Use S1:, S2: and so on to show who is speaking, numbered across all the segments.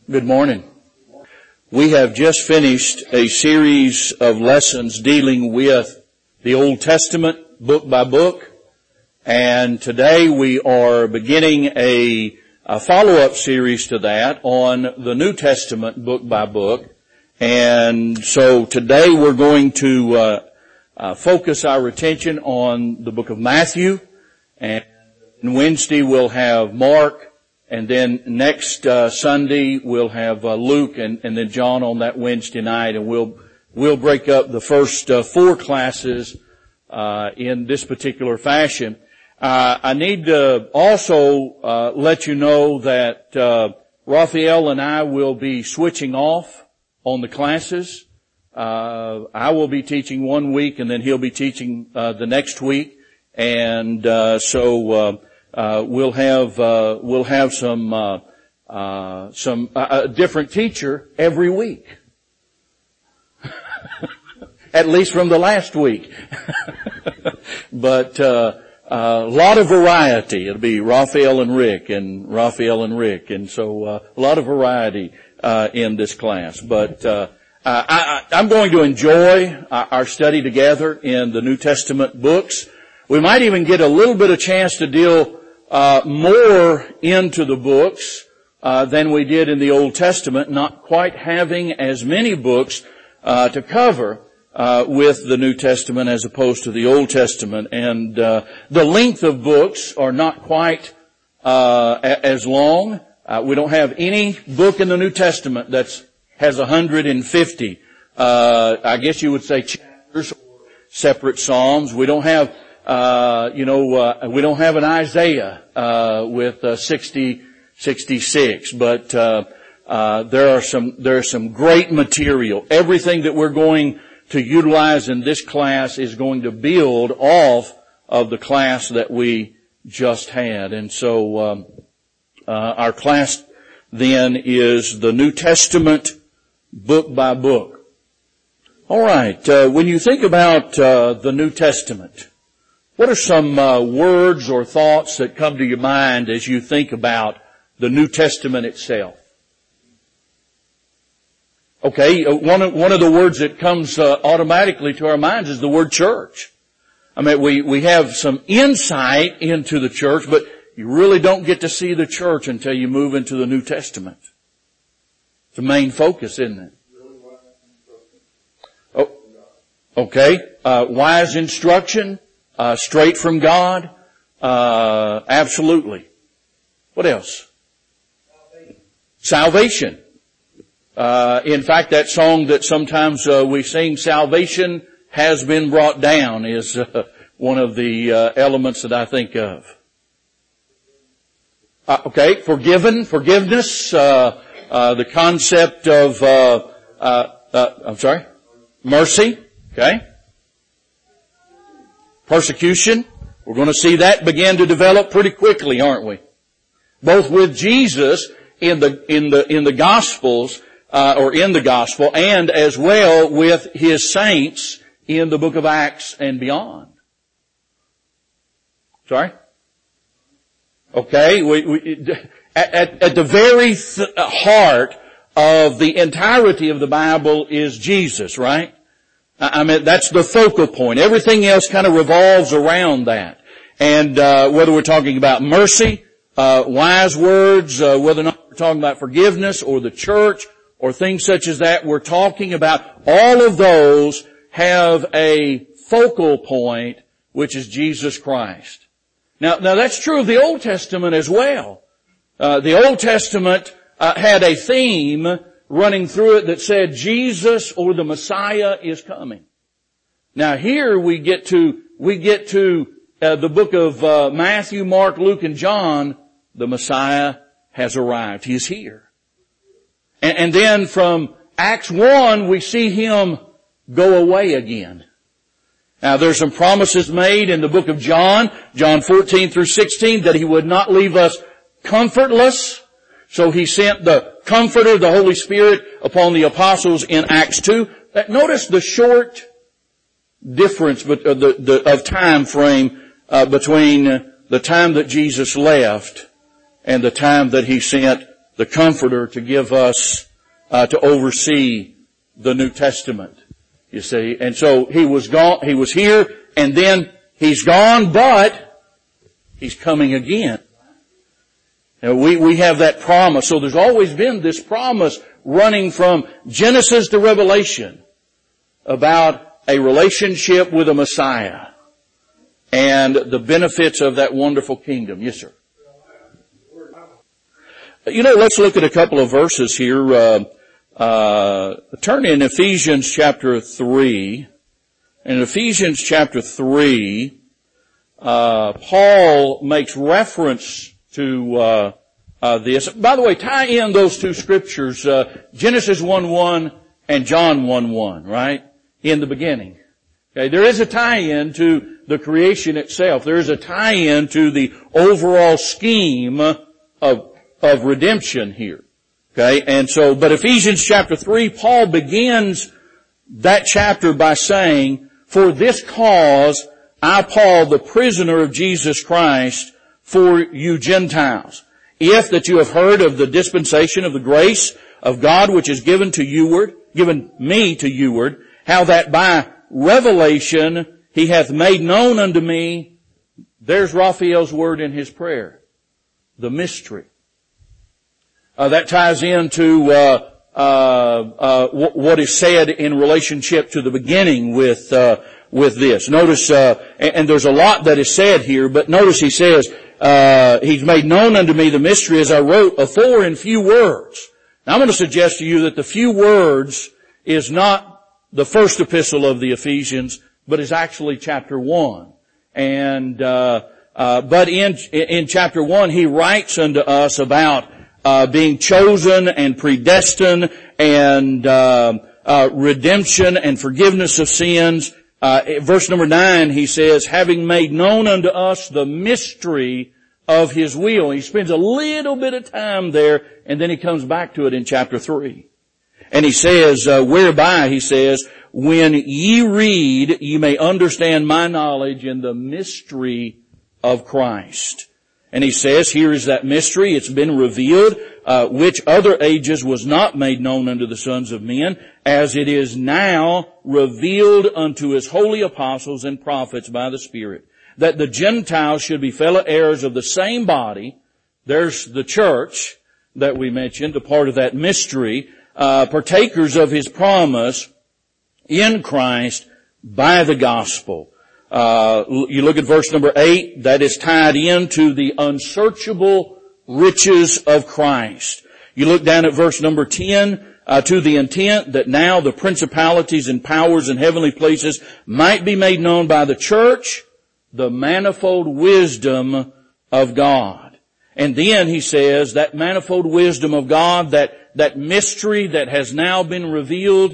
S1: Good morning. We have just finished a series of lessons dealing with the Old Testament book by book, and today we are beginning a follow-up series to that on the New Testament book by book. And so today we're going to focus our attention on the book of Matthew, and Wednesday we'll have Mark, and then next Sunday we'll have Luke and then John on that Wednesday night, and we'll break up the first four classes in this particular fashion. I need to also let you know that Raphael and I will be switching off on the classes. I will be teaching one week, and then he'll be teaching the next week, and so we'll have some different teacher every week. At least from the last week. But a lot of variety. It'll be Raphael and Rick, and so a lot of variety in this class. But I'm going to enjoy our study together in the New Testament books. We might even get a little bit of chance to deal more into the books than we did in the Old Testament, not quite having as many books to cover with the New Testament as opposed to the Old Testament. And the length of books are not quite as long. We don't have any book in the New Testament that has 150, I guess you would say, chapters or separate psalms. We don't have we don't have an Isaiah with 66, but there are some great material. Everything that we're going to utilize in this class is going to build off of the class that we just had. And so our class then is the New Testament book by book. All right, when you think about the New Testament, what are some words or thoughts that come to your mind as you think about the New Testament itself? Okay, one of the words that comes automatically to our minds is the word church. I mean, we have some insight into the church, but you really don't get to see the church until you move into the New Testament. It's the main focus, isn't it? Oh, okay, wise instruction. Straight from God, absolutely. What else? Salvation. In fact, that song that sometimes we sing, "Salvation has been brought down," is one of the elements that I think of. Okay, forgiveness, the concept of mercy. Okay. Persecution. We're going to see that begin to develop pretty quickly, aren't we? Both with Jesus in the Gospels, or in the Gospel, and as well with His saints in the book of Acts and beyond. Sorry? Okay, at the very heart of the entirety of the Bible is Jesus, right? I mean, that's the focal point. Everything else kind of revolves around that. And whether we're talking about mercy, wise words, whether or not we're talking about forgiveness or the church or things such as that, we're talking about all of those have a focal point, which is Jesus Christ. Now that's true of the Old Testament as well. The Old Testament had a theme running through it that said Jesus or the Messiah is coming. Now here we get to the book of Matthew, Mark, Luke, and John. The Messiah has arrived. He is here. And then from Acts 1 we see Him go away again. Now there's some promises made in the book of John 14 through 16, that He would not leave us comfortless. So He sent the Comforter, the Holy Spirit, upon the apostles in Acts 2. Notice the short difference of time frame between the time that Jesus left and the time that He sent the Comforter to give us, to oversee the New Testament. You see, and so he was gone, he was here, and then he's gone, but he's coming again. And we have that promise. So there's always been this promise running from Genesis to Revelation about a relationship with a Messiah and the benefits of that wonderful kingdom. Yes, sir. Let's look at a couple of verses here. Turn in Ephesians chapter 3. In Ephesians chapter 3, Paul makes reference to this. By the way, tie in those two scriptures, Genesis 1:1 and John 1:1, right? In the beginning. Okay, there is a tie-in to the creation itself. There is a tie-in to the overall scheme of redemption here. Okay, and so, but Ephesians chapter 3, Paul begins that chapter by saying, "For this cause I, Paul, the prisoner of Jesus Christ, for you Gentiles, if that you have heard of the dispensation of the grace of God which is given me to youward, how that by revelation he hath made known unto me," there's Raphael's word in his prayer, the mystery. That ties into what is said in relationship to the beginning with this. Notice, and there's a lot that is said here, but notice he says, he's made known unto me the mystery as I wrote afore in few words. Now I'm going to suggest to you that the few words is not the first epistle of the Ephesians, but is actually chapter 1. And, but in chapter 1 he writes unto us about being chosen and predestined and redemption and forgiveness of sins. Verse number 9, he says, having made known unto us the mystery of his will. He spends a little bit of time there, and then he comes back to it in chapter 3. And he says, whereby, he says, when ye read, ye may understand my knowledge in the mystery of Christ. And he says, here is that mystery. It's been revealed, which other ages was not made known unto the sons of men, as it is now revealed unto his holy apostles and prophets by the Spirit, that the Gentiles should be fellow heirs of the same body. There's the church that we mentioned, a part of that mystery, partakers of his promise in Christ by the gospel. You look at verse number 8, that is tied into the unsearchable riches of Christ. You look down at verse number 10, to the intent that now the principalities and powers in heavenly places might be made known by the church, the manifold wisdom of God. And then he says that manifold wisdom of God, that mystery that has now been revealed,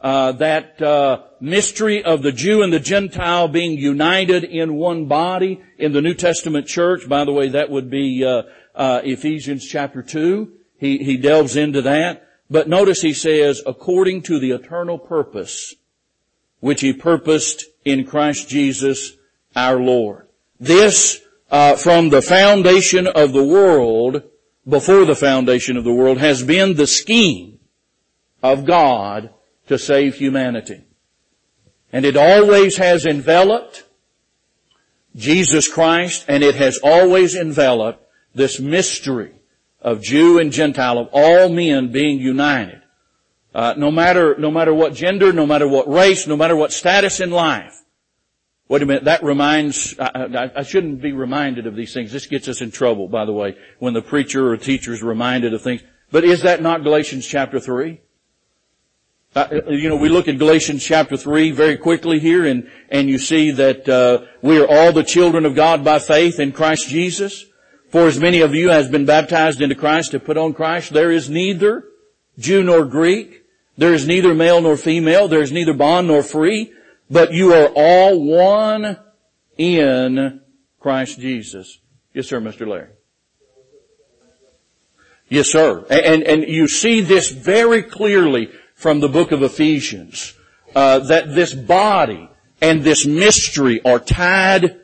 S1: that mystery of the Jew and the Gentile being united in one body in the New Testament church. By the way, that would be Ephesians chapter 2. He delves into that. But notice he says, according to the eternal purpose which he purposed in Christ Jesus our Lord. This, from the foundation of the world, before the foundation of the world, has been the scheme of God to save humanity. And it always has enveloped Jesus Christ, and it has always enveloped this mystery of Jew and Gentile, of all men being united. No matter what gender, no matter what race, no matter what status in life. Wait a minute, that reminds, I shouldn't be reminded of these things. This gets us in trouble, by the way, when the preacher or teacher is reminded of things. But is that not Galatians chapter 3? We look at Galatians chapter 3 very quickly here, and you see that we are all the children of God by faith in Christ Jesus. For as many of you as been baptized into Christ have put on Christ, there is neither Jew nor Greek, there is neither male nor female, there is neither bond nor free, but you are all one in Christ Jesus. Yes, sir, Mr. Larry. Yes, sir. And you see this very clearly from the book of Ephesians, that this body and this mystery are tied,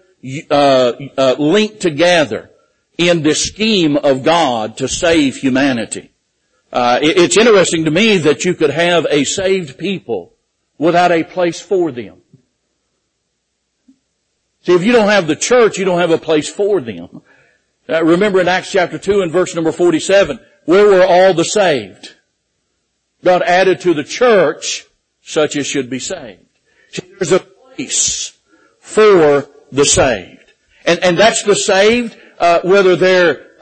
S1: linked together in this scheme of God to save humanity. It's interesting to me that you could have a saved people without a place for them. See, if you don't have the church, you don't have a place for them. Remember in Acts chapter 2 and verse number 47, where were all the saved? God added to the church such as should be saved. See, there's a place for the saved. And that's the saved, whether they're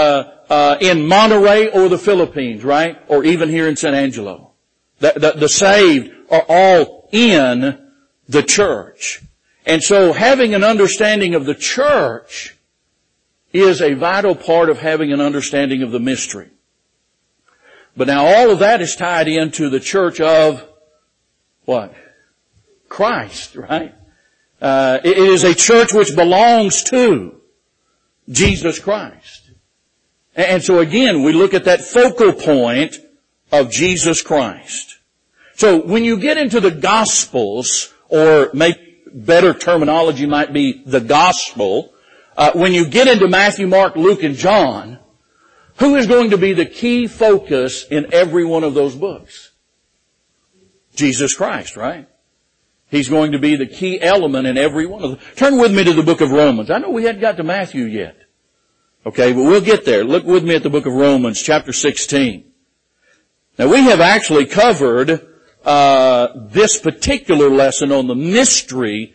S1: in Monterey or the Philippines, right? Or even here in San Angelo. The saved are all in the church. And so having an understanding of the church is a vital part of having an understanding of the mystery. But now all of that is tied into the church of what? Christ, right? It is a church which belongs to Jesus Christ. And so again, we look at that focal point of Jesus Christ. So when you get into the Gospels, or maybe better terminology might be the Gospel, when you get into Matthew, Mark, Luke, and John, who is going to be the key focus in every one of those books? Jesus Christ, right? He's going to be the key element in every one of them. Turn with me to the book of Romans. I know we hadn't got to Matthew yet. Okay, but we'll get there. Look with me at the book of Romans, chapter 16. Now we have actually covered this particular lesson on the mystery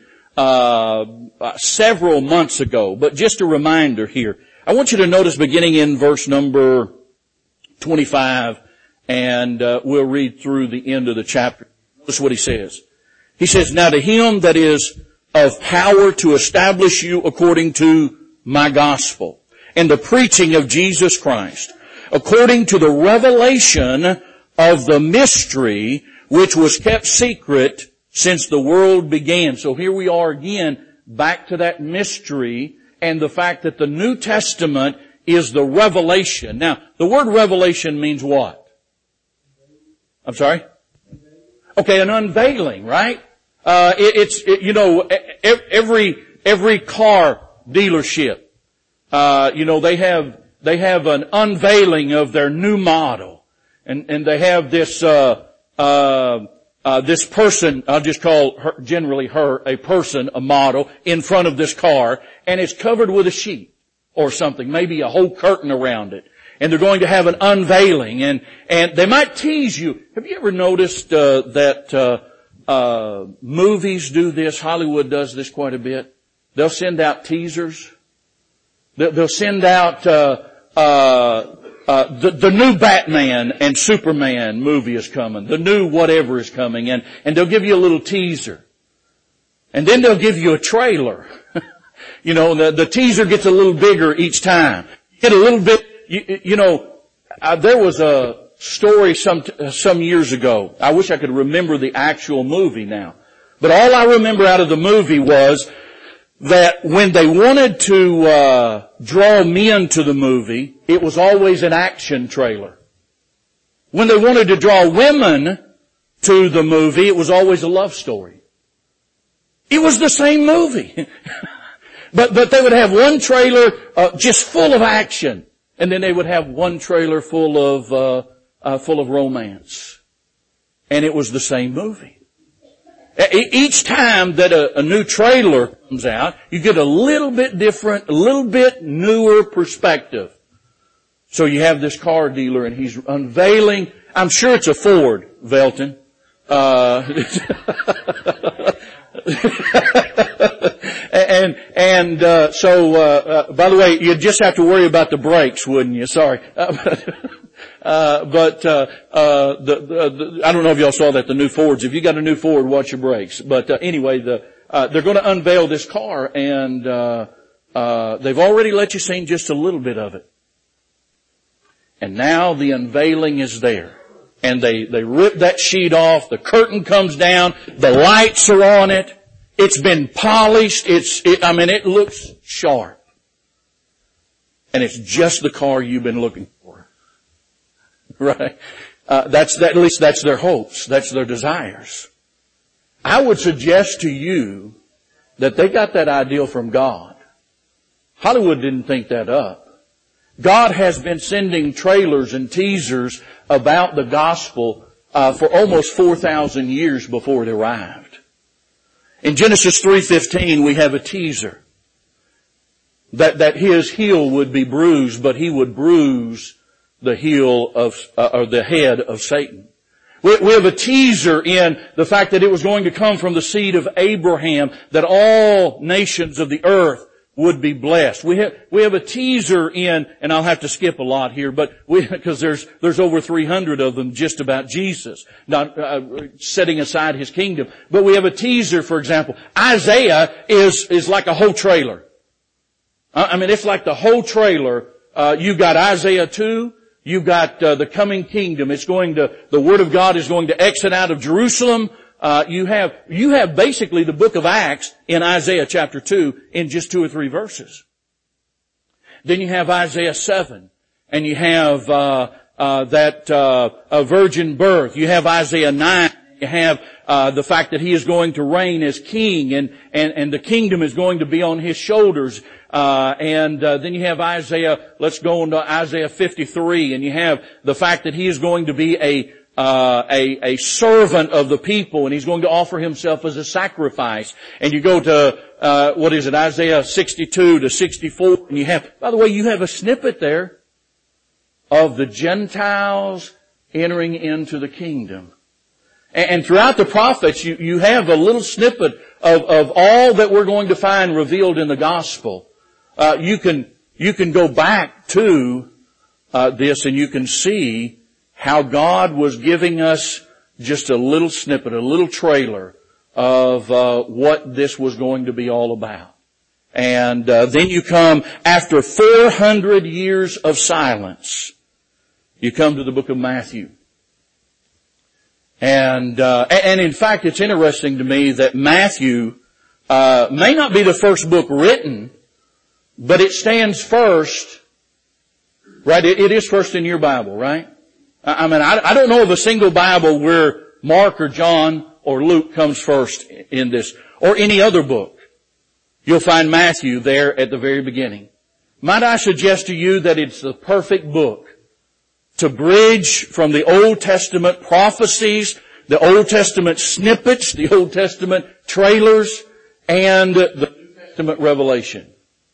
S1: several months ago, but just a reminder here. I want you to notice beginning in verse number 25, and we'll read through the end of the chapter. Notice what he says. He says, "Now to him that is of power to establish you according to my gospel, and the preaching of Jesus Christ, according to the revelation of the mystery which was kept secret since the world began." So here we are again, back to that mystery and the fact that the New Testament is the revelation. Now, the word revelation means what? I'm sorry? Okay, an unveiling, right? Every car dealership, they have an unveiling of their new model. And they have this person, I'll just call her, generally her, a person, a model, in front of this car, and it's covered with a sheet or something, maybe a whole curtain around it. And they're going to have an unveiling, and they might tease you. Have you ever noticed that movies do this? Hollywood does this quite a bit. They'll send out teasers. They'll send out the new Batman and Superman movie is coming. The new whatever is coming, and they'll give you a little teaser. And then they'll give you a trailer. The teaser gets a little bigger each time. You get a little bit, there was a story some years ago. I wish I could remember the actual movie now. But all I remember out of the movie was that when they wanted to draw men to the movie, it was always an action trailer. When they wanted to draw women to the movie, it was always a love story. It was the same movie. But they would have one trailer just full of action, and then they would have one trailer full of romance. And it was the same movie. Each time that a new trailer comes out, you get a little bit different, a little bit newer perspective. So you have this car dealer and he's unveiling, I'm sure it's a Ford, Velton. So, by the way, you'd just have to worry about the brakes, wouldn't you? Sorry. I don't know if y'all saw that, the new Fords. If you got a new Ford, watch your brakes. But, anyway, they're going to unveil this car, and, they've already let you see just a little bit of it. And now the unveiling is there. And they rip that sheet off, the curtain comes down, the lights are on it, it's been polished, it looks sharp. And it's just the car you've been looking for. Right? At least that's their hopes, that's their desires. I would suggest to you that they got that ideal from God. Hollywood didn't think that up. God has been sending trailers and teasers about the gospel for almost 4,000 years before it arrived. In Genesis 3:15, we have a teaser that his heel would be bruised, but he would bruise the heel of, or the head of Satan. We have a teaser in the fact that it was going to come from the seed of Abraham, that all nations of the earth would be blessed. We have a teaser in, and I'll have to skip a lot here, but because there's over 300 of them just about Jesus, not setting aside His kingdom. But we have a teaser, for example. Isaiah is like a whole trailer. I mean, it's like the whole trailer. You've got Isaiah 2. You've got the coming kingdom. The Word of God is going to exit out of Jerusalem. You have basically the book of Acts in Isaiah chapter 2 in just 2 or 3 verses. Then you have Isaiah 7, and you have a virgin birth. You have Isaiah 9. You have the fact that He is going to reign as king, and the kingdom is going to be on His shoulders. Then you have Isaiah. Let's go on to Isaiah 53, and you have the fact that He is going to be a servant of the people, and He's going to offer Himself as a sacrifice. And you go to, Isaiah 62 to 64, and you have, by the way, you have a snippet there of the Gentiles entering into the kingdom. And throughout the prophets, you have a little snippet of all that we're going to find revealed in the gospel. You can go back to, this, and you can see how God was giving us just a little snippet, a little trailer of what this was going to be all about. And then you come, after 400 years of silence, you come to the book of Matthew. And in fact, it's interesting to me that Matthew may not be the first book written, but it stands first, right? It is first in your Bible, right? I mean, I don't know of a single Bible where Mark or John or Luke comes first in this, or any other book. You'll find Matthew there at the very beginning. Might I suggest to you that it's the perfect book to bridge from the Old Testament prophecies, the Old Testament snippets, the Old Testament trailers, and the New Testament revelation.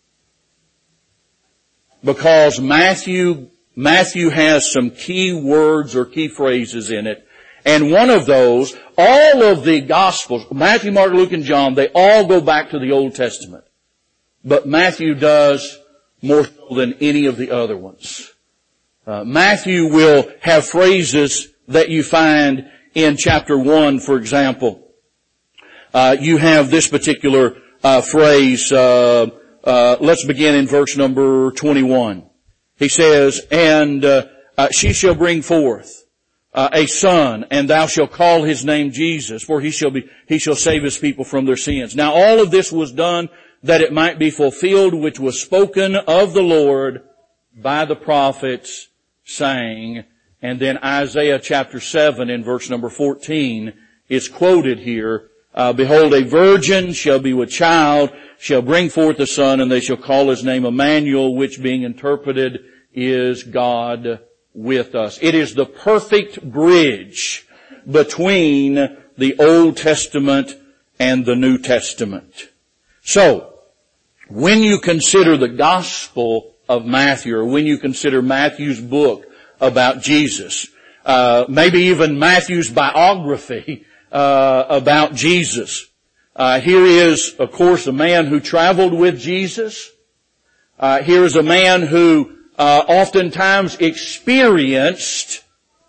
S1: Because Matthew has some key words or key phrases in it. And one of those, all of the Gospels, Matthew, Mark, Luke, and John, they all go back to the Old Testament. But Matthew does more so than any of the other ones. Matthew will have phrases that you find in chapter 1, for example. You have this particular phrase. Let's begin in verse number 21. He says, and she shall bring forth a son, and thou shalt call his name Jesus, for he shall save his people from their sins. Now all of this was done that it might be fulfilled, which was spoken of the Lord by the prophets, saying, and then Isaiah chapter 7 in verse number 14 is quoted here, behold, a virgin shall be with child, shall bring forth a son, and they shall call his name Emmanuel, which being interpreted is God with us. It is the perfect bridge between the Old Testament and the New Testament. So, when you consider the Gospel of Matthew, or when you consider Matthew's book about Jesus, maybe even Matthew's biography about Jesus, here is, of course, a man who traveled with Jesus. Here is a man who oftentimes experienced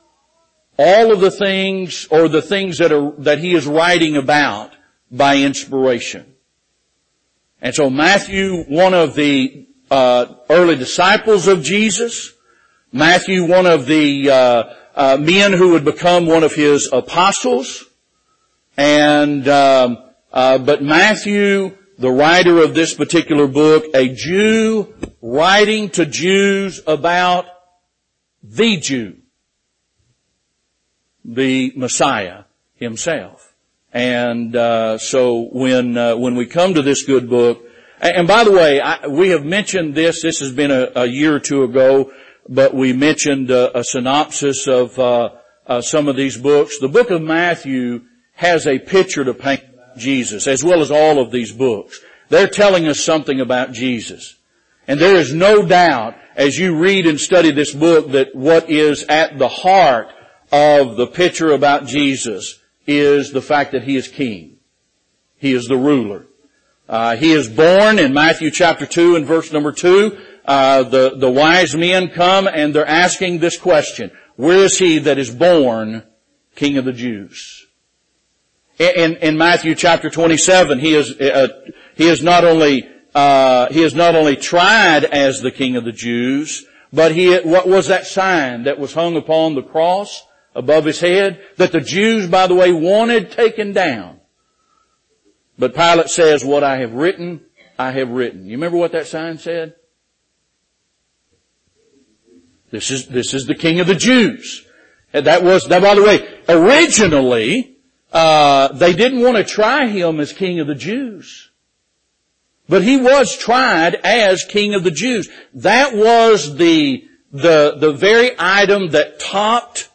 S1: all of the things, or the things that he is writing about by inspiration. And so Matthew, one of the early disciples of Jesus, Matthew, one of the men who would become one of his apostles, and but Matthew, the writer of this particular book, a Jew writing to Jews about the Jew, the Messiah himself. And so when we come to this good book, And by the way, we have mentioned this. This has been a year or two ago, but we mentioned a synopsis of some of these books. The book of Matthew has a picture to paint Jesus, as well as all of these books. They're telling us something about Jesus. And there is no doubt, as you read and study this book, that what is at the heart of the picture about Jesus is the fact that He is King. He is the ruler. He is born in Matthew chapter 2 and verse number 2. The wise men come and they're asking this question: where is He that is born King of the Jews? In Matthew chapter 27, he is not only tried as the King of the Jews, but what was that sign that was hung upon the cross above His head that the Jews, by the way, wanted taken down? But Pilate says, what I have written, I have written. You remember what that sign said? This is the King of the Jews. And that, by the way, originally, they didn't want to try Him as King of the Jews. But He was tried as King of the Jews. That was the very item that topped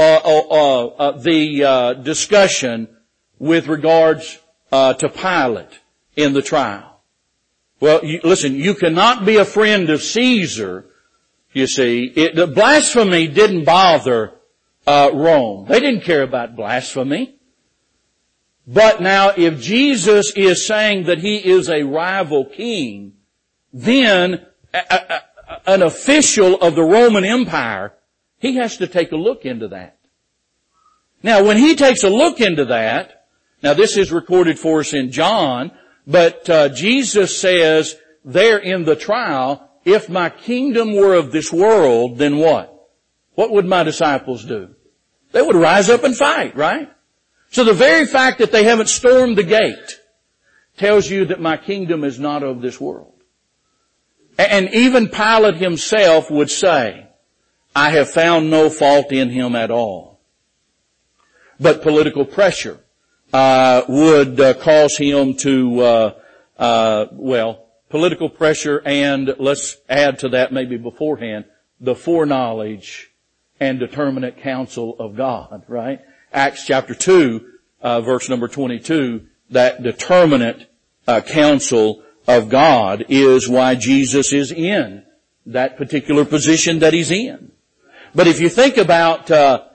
S1: the discussion with regards to Pilate in the trial. Well, listen, you cannot be a friend of Caesar, you see. The blasphemy didn't bother Rome. They didn't care about blasphemy. But now, if Jesus is saying that He is a rival king, then an official of the Roman Empire, he has to take a look into that. Now, when he takes a look into that, now this is recorded for us in John, but Jesus says there in the trial, if my kingdom were of this world, then what? What would my disciples do? They would rise up and fight, right? So the very fact that they haven't stormed the gate tells you that my kingdom is not of this world. And even Pilate himself would say, I have found no fault in Him at all. But political pressure would cause him to, political pressure, and let's add to that maybe beforehand, the foreknowledge and determinate counsel of God, right? Acts chapter 2, verse number 22, that determinate counsel of God is why Jesus is in that particular position that He's in. But if you think about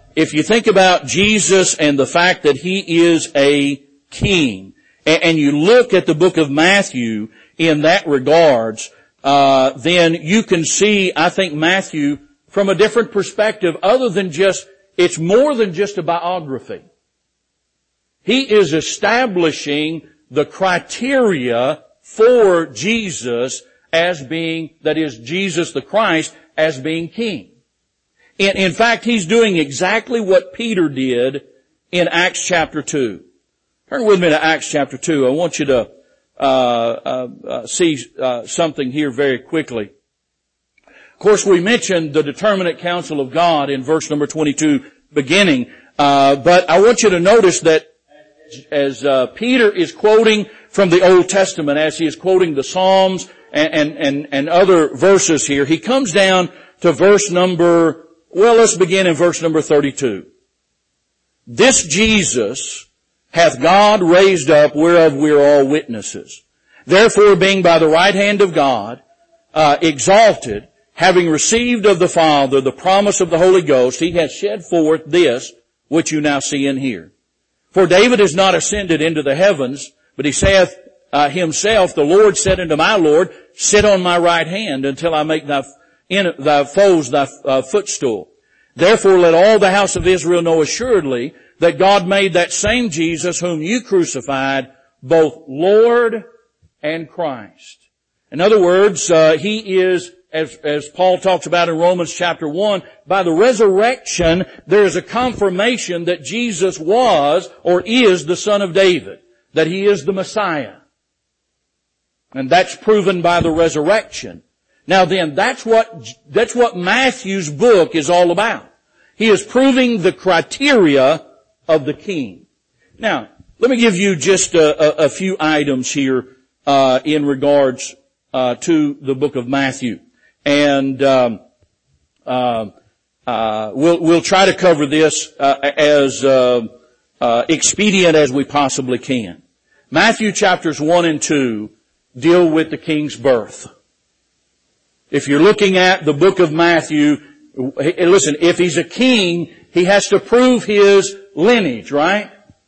S1: Jesus and the fact that He is a king, and you look at the book of Matthew in that regards, then you can see, I think, Matthew from a different perspective other than just, it's more than just a biography. He is establishing the criteria for Jesus as being, that is, Jesus the Christ as being king. In fact, he's doing exactly what Peter did in Acts chapter 2. Turn with me to Acts chapter 2. I want you to see something here very quickly. Of course, we mentioned the determinate counsel of God in verse number 22 beginning, but I want you to notice that as Peter is quoting from the Old Testament, as he is quoting the Psalms and other verses here, he comes down to verse number, let's begin in verse number 32. This Jesus hath God raised up, whereof we are all witnesses. Therefore, being by the right hand of God exalted, having received of the Father the promise of the Holy Ghost, He hath shed forth this which you now see and hear. For David is not ascended into the heavens, but he saith himself, the Lord said unto my Lord, sit on my right hand until I make thy foes thy footstool. Therefore let all the house of Israel know assuredly that God made that same Jesus whom you crucified both Lord and Christ. In other words, He is, as Paul talks about in Romans chapter 1, by the resurrection, there is a confirmation that Jesus was or is the Son of David, that He is the Messiah. And that's proven by the resurrection. Now then, that's what Matthew's book is all about. He is proving the criteria of the king. Now, let me give you just a few items here in regards to the book of Matthew. And we'll try to cover this as expedient as we possibly can. Matthew chapters 1 and 2 deal with the king's birth. If you're looking at the book of Matthew, listen, if he's a king, he has to prove his lineage, right?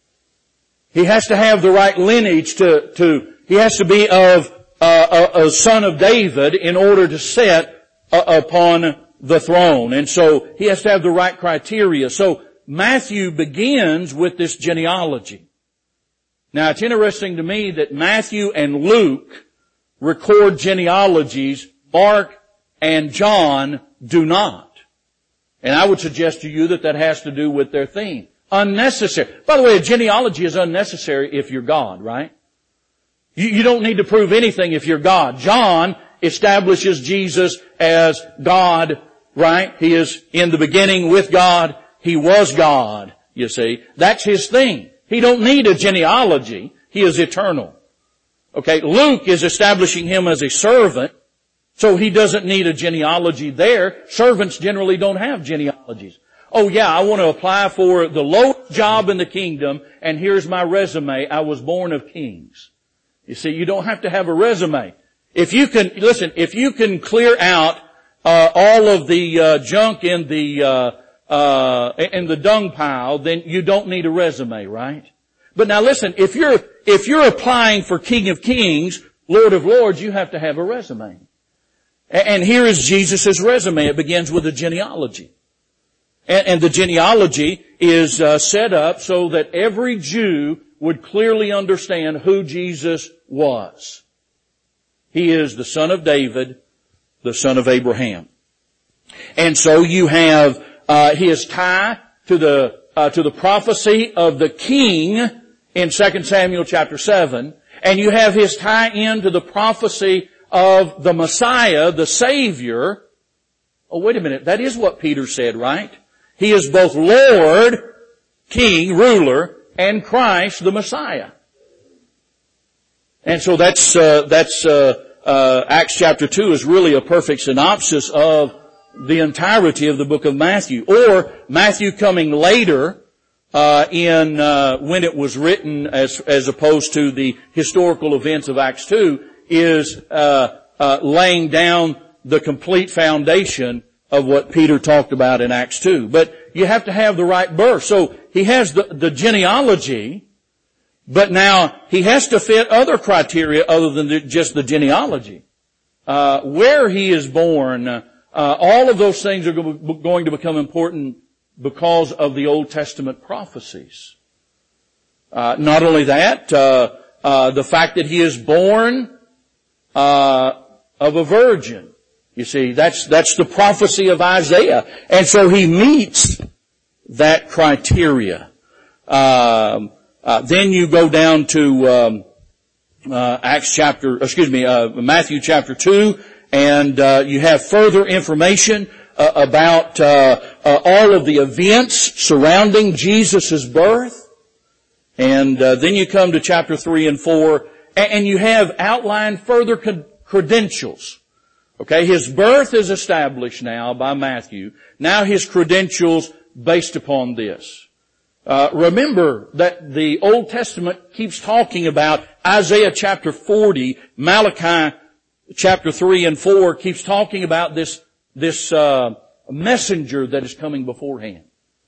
S1: He has to have the right lineage he has to be of a son of David in order to sit upon the throne. And so he has to have the right criteria. So Matthew begins with this genealogy. Now it's interesting to me that Matthew and Luke record genealogies. Mark and John do not. And I would suggest to you that has to do with their theme. Unnecessary. By the way, a genealogy is unnecessary if you're God, right? You don't need to prove anything if you're God. John establishes Jesus as God, right? He is in the beginning with God. He was God, you see. That's his thing. He don't need a genealogy. He is eternal. Okay, Luke is establishing him as a servant, so he doesn't need a genealogy there. Servants generally don't have genealogies. Oh yeah, I want to apply for the lowest job in the kingdom, and here's my resume. I was born of kings. You see, you don't have to have a resume. If you can clear out all of the junk in the dung pile, then you don't need a resume, right? But now listen, if you're applying for King of Kings, Lord of Lords, you have to have a resume. And here is Jesus' resume. It begins with a genealogy. And the genealogy is set up so that every Jew would clearly understand who Jesus was. He is the son of David, the son of Abraham. And so you have his tie to the prophecy of the king in 2 Samuel chapter 7, and you have his tie into the prophecy of the Messiah, the Savior. Oh, wait a minute. That is what Peter said, right? He is both Lord, King, ruler, and Christ, the Messiah. And so that's Acts chapter 2 is really a perfect synopsis of the entirety of the book of Matthew. Or Matthew coming later, when it was written as opposed to the historical events of Acts 2 is, laying down the complete foundation of what Peter talked about in Acts 2. But you have to have the right birth. So he has the genealogy, but now he has to fit other criteria other than just the genealogy. Where he is born, all of those things are going to become important because of the Old Testament prophecies. Not only that, the fact that he is born of a virgin. You see, that's the prophecy of Isaiah. And so he meets that criteria. Then you go down to Matthew chapter 2, and you have further information about all of the events surrounding Jesus' birth. And then you come to chapter 3 and 4, and you have outlined further credentials. Okay, his birth is established now by Matthew. Now his credentials based upon this. Remember that the Old Testament keeps talking about Isaiah chapter 40, Malachi chapter 3 and 4 keeps talking about this messenger that is coming beforehand.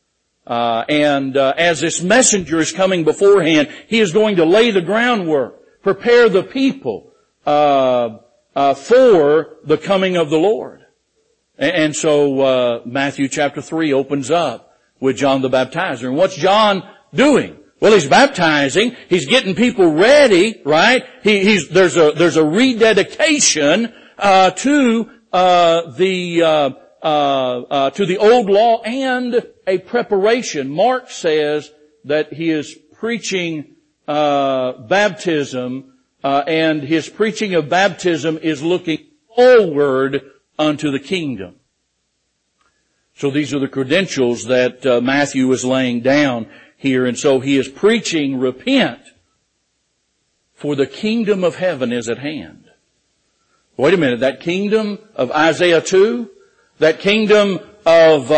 S1: As this messenger is coming beforehand, he is going to lay the groundwork, prepare the people, for the coming of the Lord. And so, Matthew chapter 3 opens up with John the Baptizer. And what's John doing? Well, he's baptizing. He's getting people ready, right? There's a rededication, to the old law and a preparation. Mark says that he is preaching, baptism, and his preaching of baptism is looking forward unto the kingdom. So these are the credentials that Matthew is laying down here. And so he is preaching, repent, for the kingdom of heaven is at hand. Wait a minute, that kingdom of Isaiah 2, that kingdom of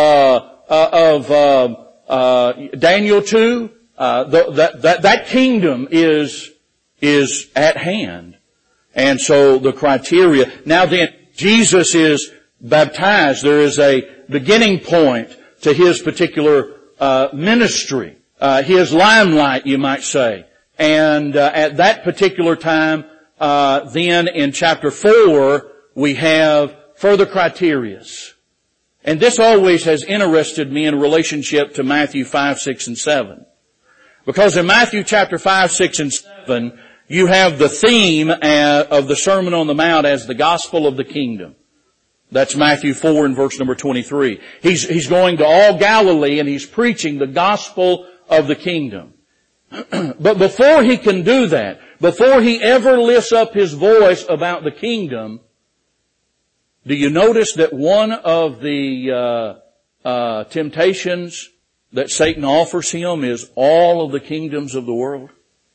S1: Daniel 2, that kingdom is at hand. And so the criteria. Now then, Jesus is baptized. There is a beginning point to His particular ministry, His limelight, you might say. And at that particular time, then in chapter 4, we have further criterias. And this always has interested me in relationship to Matthew 5, 6, and 7. Because in Matthew chapter 5, 6, and 7, you have the theme of the Sermon on the Mount as the gospel of the kingdom. That's Matthew 4 and verse number 23. He's going to all Galilee and He's preaching the gospel of the kingdom. But before He can do that, before He ever lifts up His voice about the kingdom, do you notice that one of the temptations that Satan offers Him is all of the kingdoms of the world?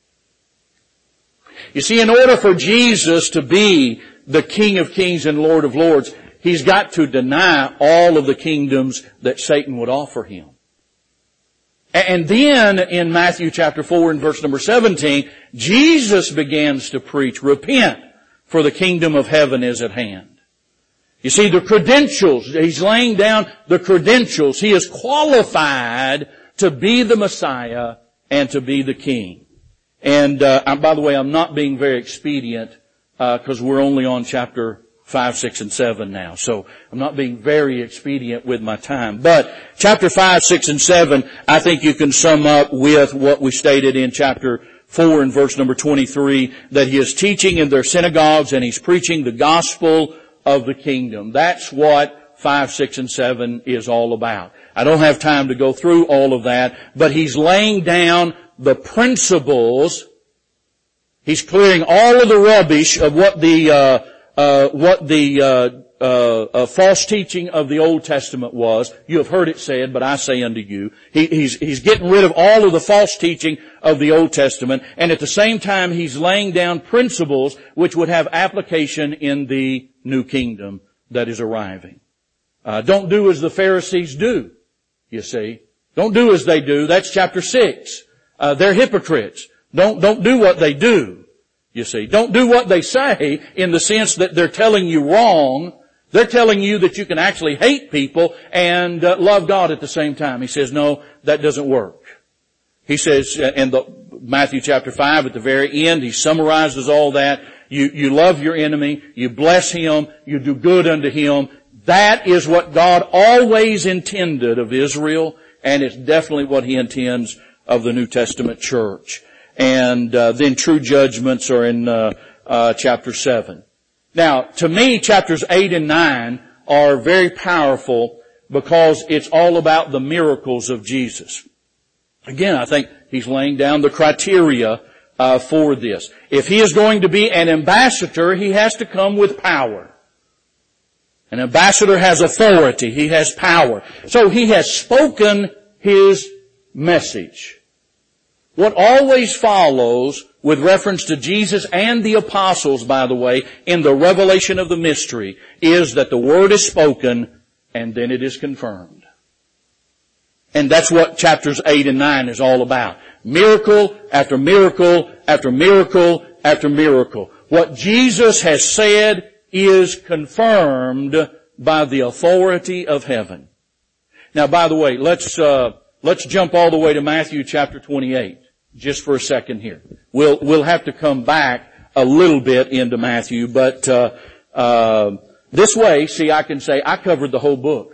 S1: You see, in order for Jesus to be the King of Kings and Lord of Lords, He's got to deny all of the kingdoms that Satan would offer Him. And then in Matthew chapter 4 and verse number 17, Jesus begins to preach, repent, for the kingdom of heaven is at hand. You see, the credentials, He's laying down the credentials. He is qualified to be the Messiah and to be the King. And by the way, I'm not being very expedient because we're only on chapter 5, 6, and 7 now. So I'm not being very expedient with my time. But chapter 5, 6, and 7, I think you can sum up with what we stated in chapter 4 and verse number 23, that He is teaching in their synagogues and He's preaching the gospel of the kingdom. That's what 5, 6, and 7 is all about. I don't have time to go through all of that, but He's laying down the principles. He's clearing all of the rubbish of what the false teaching of the Old Testament was. You have heard it said, but I say unto you. He's getting rid of all of the false teaching of the Old Testament, and at the same time He's laying down principles which would have application in the new kingdom that is arriving. Don't do as the Pharisees do, you see. Don't do as they do. That's chapter 6. They're hypocrites. Don't do what they do. You see, don't do what they say in the sense that they're telling you wrong. They're telling you that you can actually hate people and love God at the same time. He says, no, that doesn't work. He says in Matthew chapter 5 at the very end, He summarizes all that. You love your enemy, you bless him, you do good unto him. That is what God always intended of Israel, and it's definitely what He intends of the New Testament church. And then true judgments are in chapter 7. Now, to me, chapters 8 and 9 are very powerful because it's all about the miracles of Jesus. Again, I think He's laying down the criteria for this. If He is going to be an ambassador, He has to come with power. An ambassador has authority. He has power. So He has spoken His message. What always follows with reference to Jesus and the apostles, by the way, in the revelation of the mystery, is that the word is spoken and then it is confirmed. And that's what chapters 8 and 9 is all about. Miracle after miracle after miracle after miracle. What Jesus has said is confirmed by the authority of heaven. Now, by the way, let's jump all the way to Matthew chapter 28. Just for a second here. We'll have to come back a little bit into Matthew, but this way, see, I can say I covered the whole book.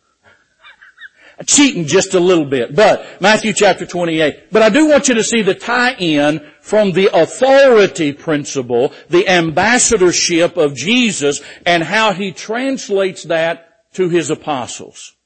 S1: Cheating just a little bit, but Matthew chapter 28. But I do want you to see the tie-in from the authority principle, the ambassadorship of Jesus, and how He translates that to His apostles.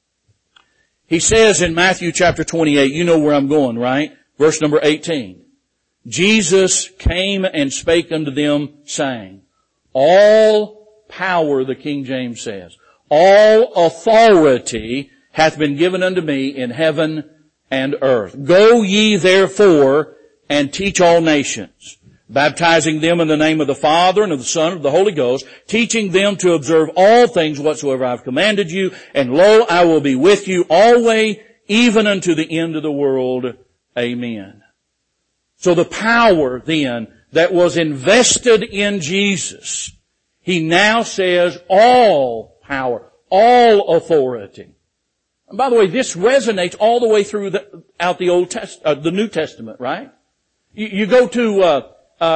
S1: He says in Matthew chapter 28, you know where I'm going, right? Verse number 18. Jesus came and spake unto them, saying, all power, the King James says, all authority hath been given unto me in heaven and earth. Go ye therefore and teach all nations, baptizing them in the name of the Father and of the Son and of the Holy Ghost, teaching them to observe all things whatsoever I have commanded you. And lo, I will be with you always, even unto the end of the world. Amen. So the power then that was invested in Jesus, He now says all power, all authority. And by the way, this resonates all the way through out the New Testament, right? You go to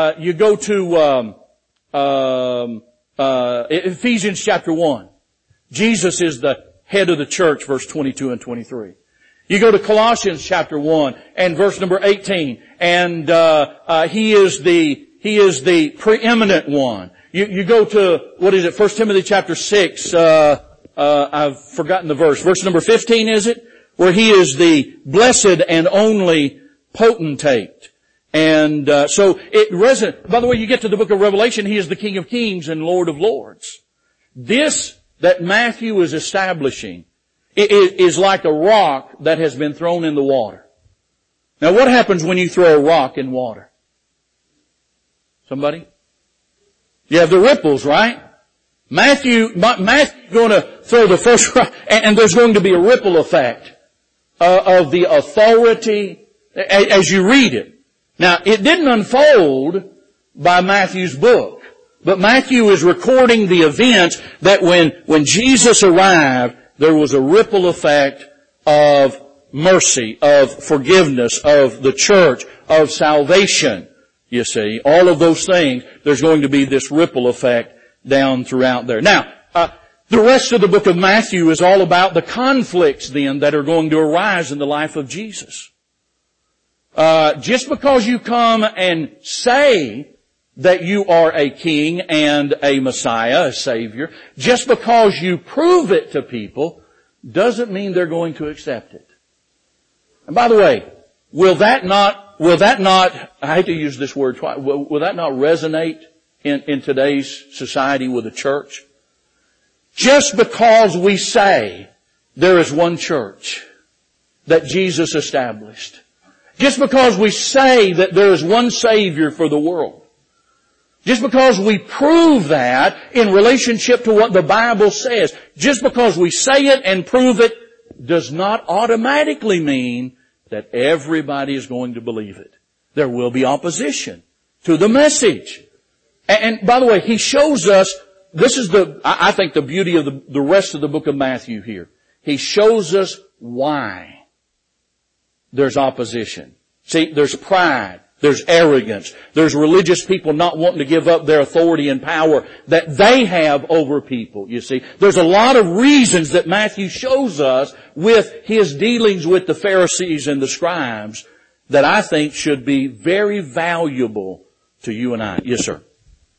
S1: Ephesians chapter 1. Jesus is the head of the church, verse 22 and 23. You go to Colossians chapter 1 and verse number 18, and He is the preeminent one. You go to, 1 Timothy chapter 6, I've forgotten the verse. Verse number 15, is it? Where He is the blessed and only potentate. And so it resonates. By the way, you get to the book of Revelation, He is the King of Kings and Lord of Lords. This that Matthew is establishing is like a rock that has been thrown in the water. Now what happens when you throw a rock in water? Somebody? You have the ripples, right? Matthew's going to throw the first rock, and there's going to be a ripple effect of the authority as you read it. Now, it didn't unfold by Matthew's book, but Matthew is recording the events that when Jesus arrived, there was a ripple effect of mercy, of forgiveness, of the church, of salvation. You see, all of those things, there's going to be this ripple effect down throughout there. Now, the rest of the book of Matthew is all about the conflicts then that are going to arise in the life of Jesus. Just because you come and say that you are a king and a Messiah, a Savior, just because you prove it to people, doesn't mean they're going to accept it. And by the way, will that not, I hate to use this word twice, will that not resonate in today's society with the church? Just because we say there is one church that Jesus established, just because we say that there is one Savior for the world, just because we prove that in relationship to what the Bible says, just because we say it and prove it, does not automatically mean that everybody is going to believe it. There will be opposition to the message. And by the way, He shows us, this is I think the beauty of the rest of the book of Matthew here. He shows us why there's opposition. See, there's pride. There's arrogance. There's religious people not wanting to give up their authority and power that they have over people, you see. There's a lot of reasons that Matthew shows us with his dealings with the Pharisees and the scribes that I think should be very valuable to you and I. Yes, sir.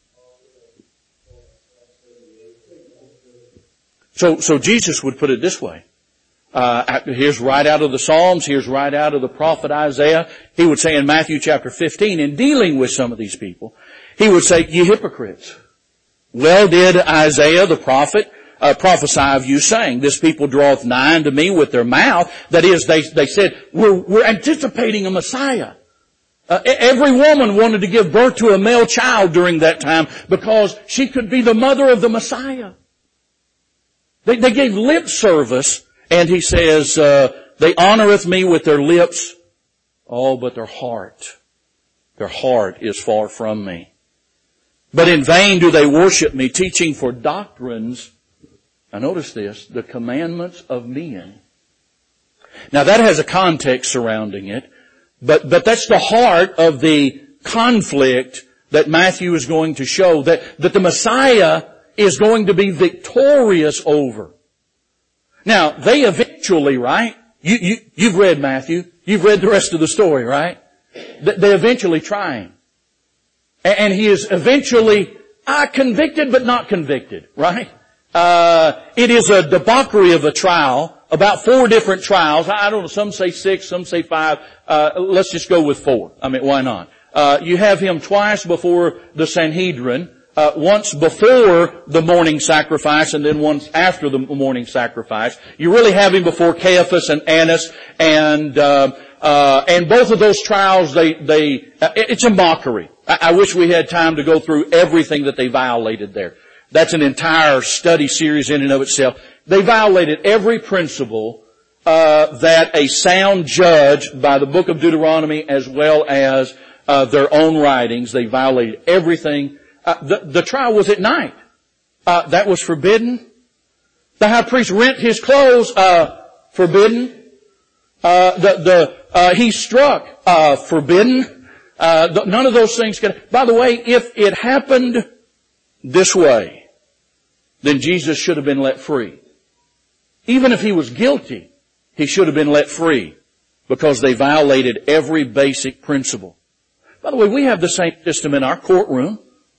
S1: So Jesus would put it this way. Here's right out of the Psalms. Here's right out of the prophet Isaiah. He would say in Matthew chapter 15, in dealing with some of these people, he would say, "Ye hypocrites, well did Isaiah the prophet prophesy of you, saying, this people draweth nigh unto me with their mouth." That is, they said, we're anticipating a Messiah. Every woman wanted to give birth to a male child during that time because she could be the mother of the Messiah. They gave lip service. And he says, they honoreth me with their lips, but their heart is far from me. But in vain do they worship me, teaching for doctrines, now notice this, the commandments of men. Now that has a context surrounding it, but that's the heart of the conflict that Matthew is going to show, that the Messiah is going to be victorious over. Now, they eventually, right? You've read Matthew. You've read the rest of the story, right? They eventually try him. And he is eventually convicted but not convicted, right? It is a debauchery of a trial, about 4 different trials. I don't know, some say 6, some say 5. Let's just go with 4. I mean, why not? You have him twice before the Sanhedrin. Once before the morning sacrifice and then once after the morning sacrifice. You really have him before Caiaphas and Annas, and both of those trials, it's a mockery. I wish we had time to go through everything that they violated there. That's an entire study series in and of itself. They violated every principle that a sound judge, by the book of Deuteronomy as well as their own writings, they violated everything. The trial was at night. That was forbidden. The high priest rent his clothes, forbidden. He struck, forbidden. None of those things can. By the way, if it happened this way, then Jesus should have been let free. Even if he was guilty, he should have been let free because they violated every basic principle. By the way, we have the same system in our courtroom.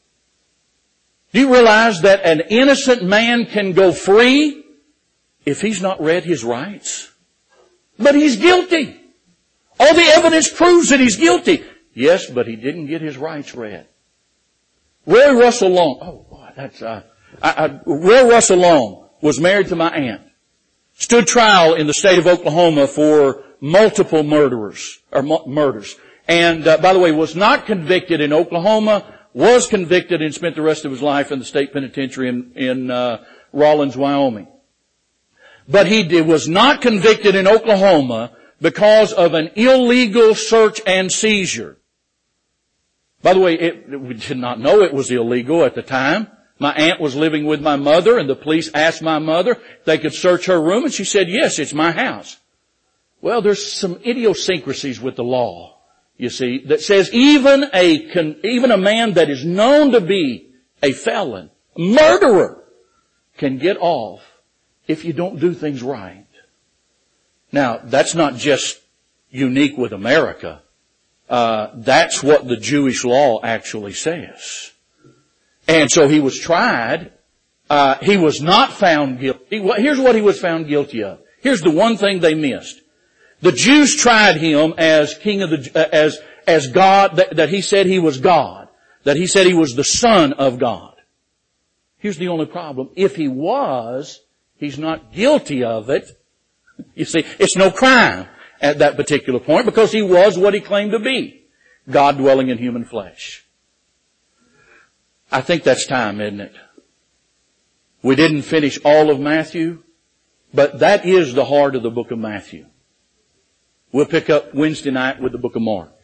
S1: Do you realize that an innocent man can go free if he's not read his rights? But he's guilty. All the evidence proves that he's guilty. Yes, but he didn't get his rights read. Roy Russell Long, Roy Russell Long was married to my aunt. Stood trial in the state of Oklahoma for multiple murders. And, by the way, was not convicted in Oklahoma, was convicted and spent the rest of his life in the state penitentiary in Rawlins, Wyoming. But he was not convicted in Oklahoma because of an illegal search and seizure. By the way, we did not know it was illegal at the time. My aunt was living with my mother, and the police asked my mother if they could search her room, and she said, yes, it's my house. Well, there's some idiosyncrasies with the law, you see, that says even a man that is known to be a felon, a murderer, can get off if you don't do things right. Now, that's not just unique with America. That's what the Jewish law actually says. And so he was tried. He was not found guilty. Here's what he was found guilty of. Here's the one thing they missed. The Jews tried him as king of as God, that he said he was God, that he said he was the Son of God. Here's the only problem. If he was, he's not guilty of it. You see, it's no crime at that particular point because he was what he claimed to be, God dwelling in human flesh. I think that's time, isn't it? We didn't finish all of Matthew, but that is the heart of the book of Matthew. We'll pick up Wednesday night with the book of Mark.